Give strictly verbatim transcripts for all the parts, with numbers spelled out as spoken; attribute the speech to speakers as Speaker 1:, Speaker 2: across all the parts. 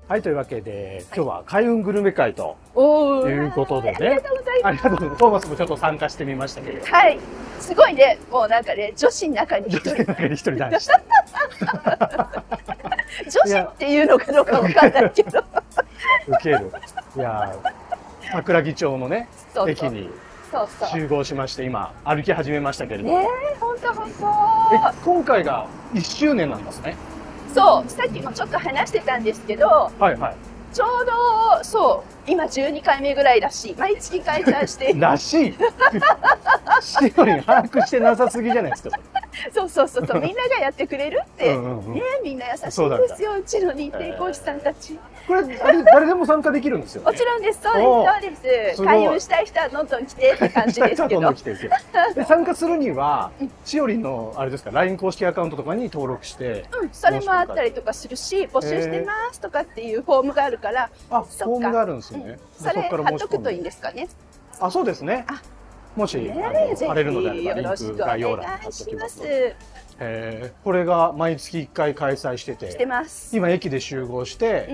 Speaker 1: はい、というわけで、今日は開運グルメ会と
Speaker 2: お
Speaker 1: いうことでね。
Speaker 2: ありがとうございます。
Speaker 1: ありがとうございます。トーマスもちょっと参加してみましたけど。
Speaker 2: はい。すごいね。もうなんかね、女子の中に一人。
Speaker 1: 女子の中に一人男子。
Speaker 2: 女子っていうのかどうかわかんないけど。
Speaker 1: ウケる。いやー、桜木町のね、
Speaker 2: そうそう
Speaker 1: 駅に
Speaker 2: そうそう。
Speaker 1: 集合しまして、今歩き始めましたけれども。
Speaker 2: ねえ、本当本
Speaker 1: え
Speaker 2: 当。
Speaker 1: 今回がいっしゅうねんなんですね。
Speaker 2: そう、さっきもちょっと話してたんですけど、
Speaker 1: はいはい。
Speaker 2: ちょうど、そう、今じゅうにかいめぐらいらしい。毎月開催して
Speaker 1: らしい。しおりん把握してなさすぎじゃないですか。
Speaker 2: そうそうそうそう、みんながやってくれるって、
Speaker 1: うんうんうん、
Speaker 2: ね、みんな優しいんですよ、うちの認定講師さんたち。
Speaker 1: これ、あれ、誰でも参加できるんですよ、ね。
Speaker 2: もちろんです、そうです、そうです。開運したい人はどんどん来てって感じですけど。
Speaker 1: で参加するには、しおりんの、あれですか、ライン 公式アカウントとかに登録して。
Speaker 2: うん、それもあったりとかするし、募集してますとかっていうフォームがあるから。
Speaker 1: あ、フォームがあるんですね。
Speaker 2: それ貼っとくといいんですかね。
Speaker 1: あ、そうですね。もし、貼れるのであれば、リンク概要欄に貼っておきます。えー、これが毎月いっかい開催してて、
Speaker 2: してます。
Speaker 1: 今駅で集合して、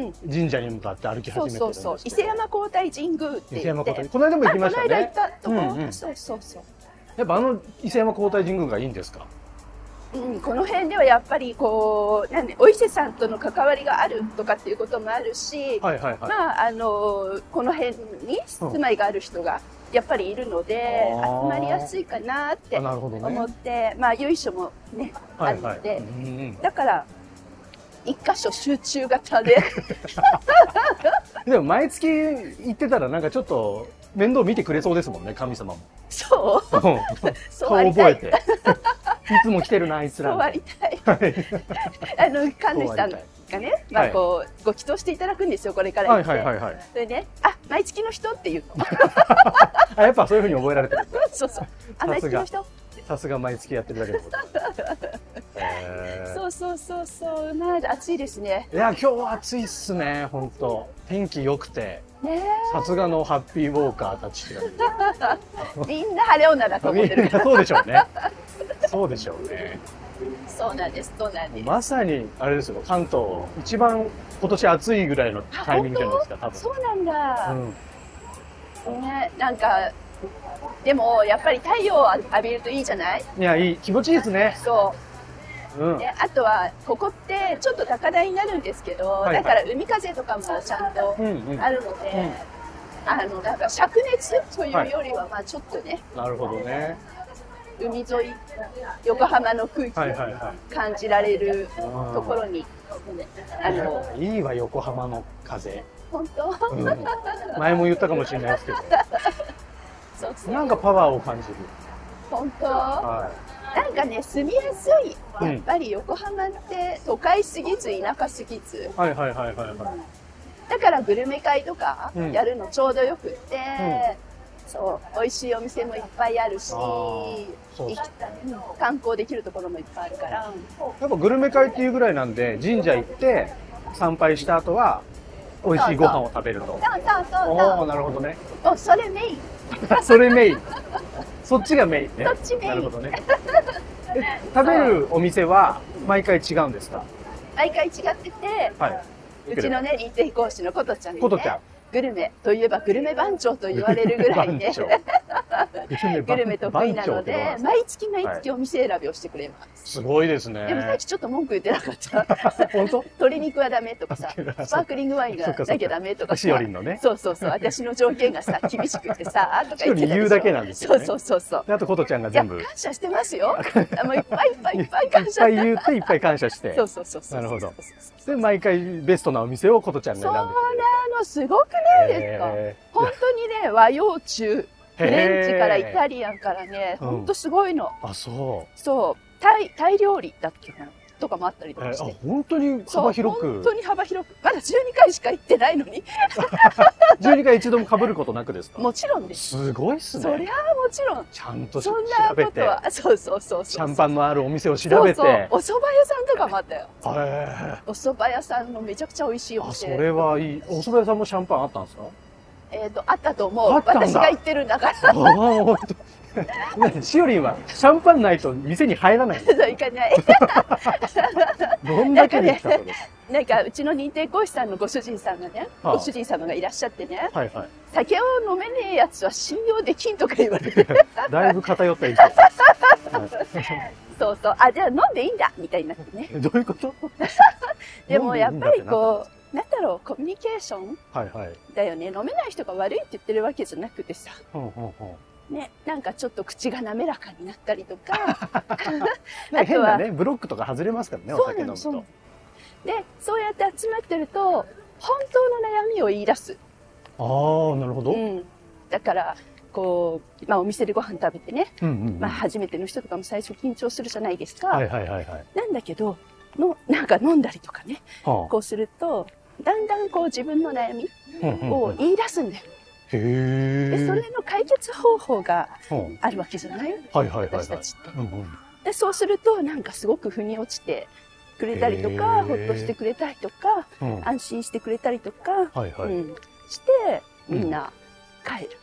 Speaker 1: うん、神社に向かって歩き始めてるんですけど。そうそうそう、
Speaker 2: 伊勢山皇太神宮って言って。伊勢山皇太、
Speaker 1: この間も行きましたね。
Speaker 2: この間行ったとこ、うんうん、そうそうそう。
Speaker 1: やっぱあの伊勢山皇太神宮がいいんですか。
Speaker 2: うん、この辺ではやっぱりこう、なんで、お伊勢さんとの関わりがあるとかっていうこともあるし、はいはいはい、まあ、あの、この辺に住まいがある人がやっぱりいるので、うん、集まりやすいかなって思って、ね、まあ、由緒もね、あるので、だから、一箇所集中型で。
Speaker 1: でも毎月行ってたらなんかちょっと面倒見てくれそうですもんね、神様も。
Speaker 2: そう
Speaker 1: そう覚えて。いつも来てるな、あいつら。
Speaker 2: そうありたい。あの、神主さんがね、まあこう、ご祈祷していただくんですよ、これから言って。それで、あ、毎月の人っていうの。
Speaker 1: あ、やっぱそういうふうに覚えられてる。
Speaker 2: そうそう。あ、毎月の人。
Speaker 1: さすが毎月やってるだけのこと。
Speaker 2: そうそうそうそう、まあ暑いですね。
Speaker 1: いや、今日は暑いっすね、本当。天気良くて。さすがのハッピーウォーカーたち。
Speaker 2: みんな晴れ女だと思ってる。
Speaker 1: そうでしょうね。そうでしょうね。
Speaker 2: そうなんです、そうなんです。
Speaker 1: まさにあれですよ、関東一番今年暑いぐらいのタイミングじゃないですか、多分。
Speaker 2: そうなんだ。うん、ね、なんか。でもやっぱり太陽を浴びるといいじゃない？
Speaker 1: いや、いい、気持ちいいですね。
Speaker 2: そう。うん、で、あとはここってちょっと高台になるんですけど、はいはい、だから海風とかもちゃんとあるので、うんうん、あのなんか灼熱というよりはまあちょっとね。
Speaker 1: はい、なるほどね。
Speaker 2: 海沿い、横浜の空気を感じられるところに、
Speaker 1: あのいいわ、横浜の風。
Speaker 2: 本当？
Speaker 1: うん、前も言ったかもしれないですけど。
Speaker 2: そうそう、
Speaker 1: なんかパワーを感じる。
Speaker 2: 本当、はい、なんかね、住みやすい。やっぱり横浜って都会すぎず田舎すぎず。はいはいはいはいはい。だからグルメ会とかやるのちょうどよくって、うん、そう、美味しいお店もいっぱいあるし、そう観光できるところもいっぱいあるから。や
Speaker 1: っぱグルメ会っていうぐらいなんで、神社行って参拝した後は美味しいご飯を食べると。そう
Speaker 2: そうそうそう。
Speaker 1: おお、なるほどね。
Speaker 2: お、それメイン。
Speaker 1: それメイン。そっちがメインね。
Speaker 2: そっちメイン。
Speaker 1: なるほどね。食べるお店は毎回違うんですか？
Speaker 2: 毎回違ってて、はい、うちのね認定講師のことちゃんにね、
Speaker 1: ことちゃん。
Speaker 2: グルメといえばグルメ番長と言われるぐらいで、グルメ得意なので、毎月毎月お店選びをしてくれます。
Speaker 1: すごいですね。
Speaker 2: でもさっきちょっと文句言ってなかった。本当？鶏肉はダメとかさ、スパークリングワインがなきゃダメとかさ。そうそうそう、私の条件がさ厳しくてさ、とか言ってた。
Speaker 1: 言うだけなんですよね。
Speaker 2: そうそうそうそう。
Speaker 1: あとことちゃんが全部。
Speaker 2: 感謝してますよ。もういっぱいいっぱいいっぱい感謝。
Speaker 1: いっぱい言っていっぱい感謝して。
Speaker 2: そうそうそうそう。
Speaker 1: なるほど。で毎回ベストなお店をことちゃんが選んで。
Speaker 2: そうなの、すごくないですか。本当にね、和洋中、フレンチからイタリアンからね、本当すごいの。
Speaker 1: あ、そう。
Speaker 2: そう、タイ、タイ料理だっけな。とかもあったりとかして。
Speaker 1: 本当に幅広く。
Speaker 2: 本当に幅広く。まだじゅうにかいしか行ってないのに。
Speaker 1: じゅうにかい一度も被ることなくですか？
Speaker 2: もちろんです。
Speaker 1: すごいっすね。
Speaker 2: そりゃあもちろん。
Speaker 1: ちゃんと調
Speaker 2: べて。そんなことは、そうそうそう。
Speaker 1: シャンパンのあるお店を調べて。そうそう、
Speaker 2: お蕎麦屋さんとかもあったよ。お蕎麦屋さんのめちゃくちゃ美味しいお店。
Speaker 1: あ、それはいい。お蕎麦屋さんもシャンパンあったんですか？
Speaker 2: えっと、あったと思う。私が行ってるんだから。
Speaker 1: しおりんはシャンパンないと店に入らない。
Speaker 2: そう、行かない。
Speaker 1: どんだけで来たの？
Speaker 2: なんかうちの認定講師さんのご主人さんがね、ご主人様がいらっしゃってね、はいはい、酒を飲めねえやつは信用できんとか言われて
Speaker 1: だいぶ偏った意見
Speaker 2: そうそう、あ、じゃあ飲んでいいんだみたいになってね。
Speaker 1: どういうこと
Speaker 2: でもやっぱりこう、なんだろう、コミュニケーションだよね。飲めない人が悪いって言ってるわけじゃなくてさ。ね、なんかちょっと口が滑らかになったりとか。あ
Speaker 1: とはね、ブロックとか外れますからね、お酒飲むと。
Speaker 2: で、そうやって集まってると、本当の悩みを言い出す。
Speaker 1: ああ、なるほど。うん。
Speaker 2: だから、こう、まあお店でご飯食べてね、まあ初めての人とかも最初緊張するじゃないですか。はいはいはいはい。なんだけど、の、なんか飲んだりとかね、はあ、こうすると、だんだんこう自分の悩みを言い出すんだよ。へえ。で、それの解決方法があるわけじゃない？はいはいはい。私たちって。で、そうすると、なんかすごく腑に落ちてくれたりとか、ほっとしてくれたりとか、安心してくれたりとか、はいはい、うん、して、みんな帰る。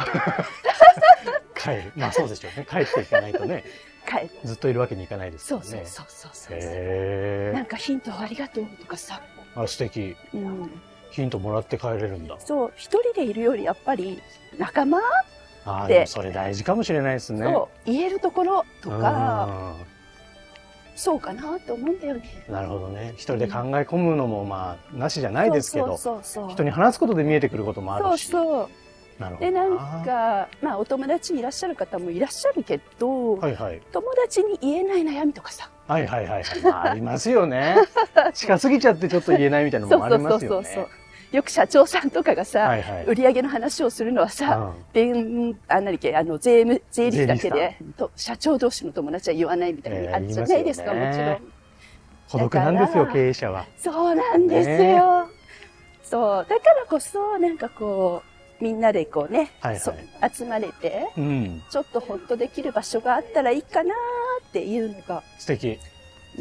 Speaker 1: 帰る。まあそうでしょうね。帰っていかないとね。
Speaker 2: 帰る。
Speaker 1: ずっといるわけにいかないです
Speaker 2: からね。そうそうそうそうそう。なんかヒントありがとうとかさ。
Speaker 1: あ、素敵。うん。ヒントもらって帰れるんだ。
Speaker 2: そう、一人でいるよりやっぱり仲間
Speaker 1: ああ、でもそれ大事かもしれないですね。
Speaker 2: そう、言えるところとか、そうかなと思うんだよね。
Speaker 1: なるほどね。一人で考え込むのもまあなしじゃないですけど、人に話すことで見えてくることもあるし。そうそう。でなんかまあお友達いらっしゃる方もいらっしゃるけど、はいはい、友達に言えない悩みとかさ、はいはいはい、まあ、ありますよね。近すぎちゃってちょっと言えないみたいなのもありますよね。よく社長さんとかがさ、はいはい、売上の話をするのはさ、うん、あ何けあの税務税理士だけでと社長同士の友達は言わないみたいなあるじゃないですか、もちろん。孤独なんですよ経営者は。そうなんですよ。ね、そうだからこそなんかこう。みんなでこうね、はいはい、集まれて、うん、ちょっとほっとできる場所があったらいいかなっていうのが素敵、
Speaker 2: うん、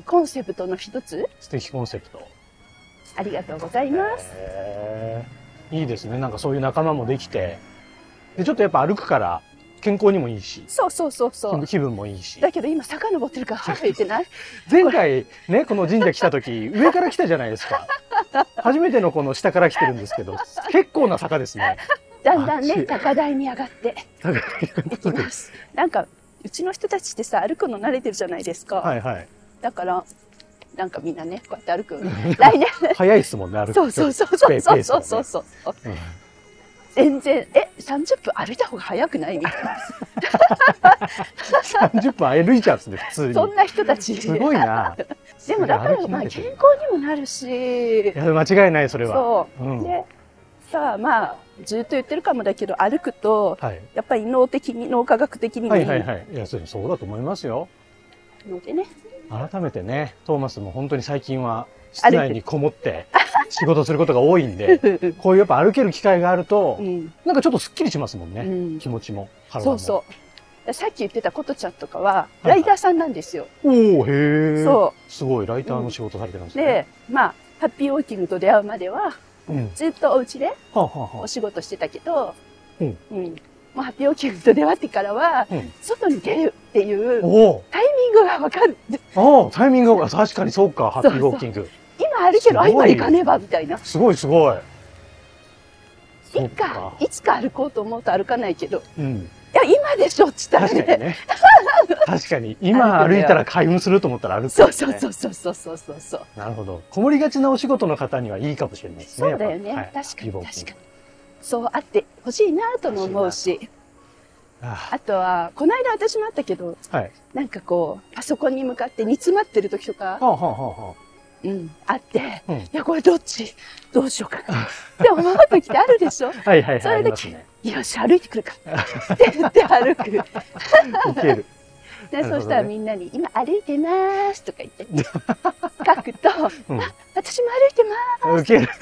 Speaker 2: コンセプトの一つ。
Speaker 1: 素敵コンセプト。
Speaker 2: ありがとうございます。
Speaker 1: いいですね。なんかそういう仲間もできて、でちょっとやっぱ歩くから健康にもいいし、
Speaker 2: そうそうそうそう。
Speaker 1: 気分もいいし。
Speaker 2: だけど今坂登ってるから早く言ってない？
Speaker 1: 前回ねこの神社来た時上から来たじゃないですか。初めてのこの下から来てるんですけど、結構な坂ですね。
Speaker 2: だんだんね高台に上がっていきます。なんかうちの人たちってさ歩くの慣れてるじゃないですか。はいはい。だからなんかみんなねこうやって歩く。来年
Speaker 1: 早いですもんね歩く。
Speaker 2: そうそうそうそうそうそうそうそう。全然えさんじゅっぷん歩いた方が早くないみたいな。
Speaker 1: さんじゅっぷん歩いちゃうんですね普通に。
Speaker 2: そんな人たち。
Speaker 1: すごいな。
Speaker 2: でもだからまあ健康にもなるし。い
Speaker 1: や間違いないそれは。
Speaker 2: そう。うん、でさあまあずっと言ってるかもだけど歩くと、はい、やっぱり脳的に脳科学的にもいい。はいはいはい。いやそうだと思いますよ。のでね。改めてねトーマスも本当に最近は室内にこもって仕事することが多いんで、こういうやっぱ歩ける機会があると、うん、なんかちょっとすっきりしますもんね、うん、気持ちも体も。そうそうさっき言ってたことちゃんとかはライターさんなんですよ。はいはい、おおへえ。そうすごいライターの仕事されてるんですね。でまあハッピーウォーキングと出会うまでは、うん、ずっとお家でお仕事してたけど、うんうん、もうハッピーウォーキングと出会ってからは、うん、外に出るっていうタイミングが分かる。
Speaker 1: ああタイミングが確かにそうかハッピーウォーキング。そうそう
Speaker 2: 今歩ける、今行かねばみたいな。
Speaker 1: すごいすごい。
Speaker 2: いつかいつか歩こうと思うと歩かないけど、うん、いや今でしょっつったらね。確かにね。確かに今歩いたら開運すると思ったら歩く、ね。そうそうそうそうそうそうそうそう。
Speaker 1: なるほど。こもりがちなお仕事の方にはいいかもしれないですね。
Speaker 2: そうだよね。はい、確かに確かに。そうあってほしいなとも思うし。あとはこの間私もあったけど、はい、なんかこうパソコンに向かって煮詰まってる時とか。はあはあはあうん、あって、うん、いやこれどっちどうしようかなって思う時ってあるでしょ。はいはいはい。それで、ね、よし歩いてくるかって言って歩く。いける。で、そしたらみんなに今歩いてますとか言って書くと、うん、あ私も歩いてます。ウケる。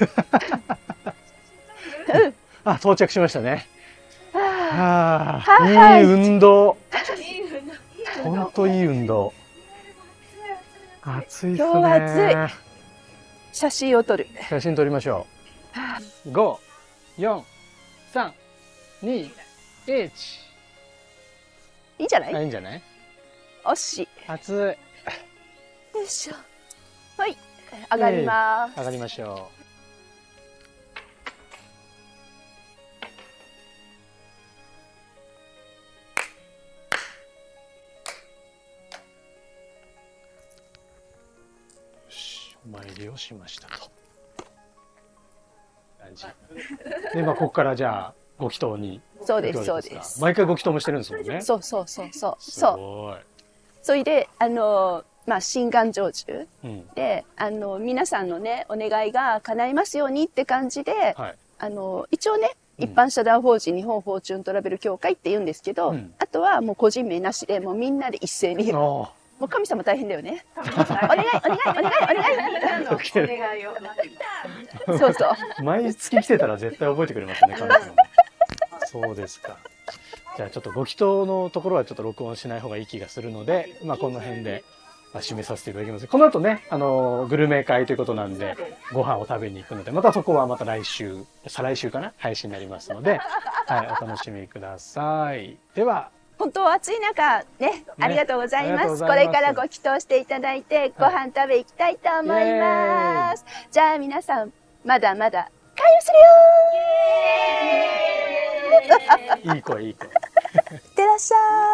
Speaker 1: あ到着しましたね。はあ、いい運動。本当いい運動。暑いですね。今日は暑い。写真を撮る。写真撮りましょう。ご、よん、さん、に、いち。いいんじゃない？いいんじゃない？おし。暑い。よいしょ。はい。
Speaker 2: 上がります。
Speaker 1: 上がりましょう。お参りをしましたと。で、まあ、ここからじゃあ、ご祈祷に。
Speaker 2: そうです、そうです。
Speaker 1: 毎回ご祈祷もしてるんですもんね。
Speaker 2: そうそうそうそう。そう。それで、あの、まあ、心願成就、うん、で、あの、皆さんのね、お願いが叶いますようにって感じで、はい、あの、一応ね、一般社団法人日本フォーチュントラベル協会って言うんですけど、うん、あとはもう個人名なしで、もうみんなで一斉に。もう神様大変だよね。お願い、お願い、お願い、お願い、お願いを。そうそう。
Speaker 1: 毎月来てたら絶対覚えてくれますね、神様。そうですか。じゃあちょっとご祈祷のところはちょっと録音しない方がいい気がするので、まあこの辺で締めさせていただきます。この後ね、あの、グルメ会ということなんで、ご飯を食べに行くので、またそこはまた来週、再来週かな、配信になりますので、はい、お楽しみください。では、
Speaker 2: 本当暑い中ね、ありがとうございます。これからご祈祷していただいて、ご飯食べ行きたいと思います。じゃあ皆さん、まだまだ、開運するよー。
Speaker 1: いい声、いい声。
Speaker 2: いってらっしゃい。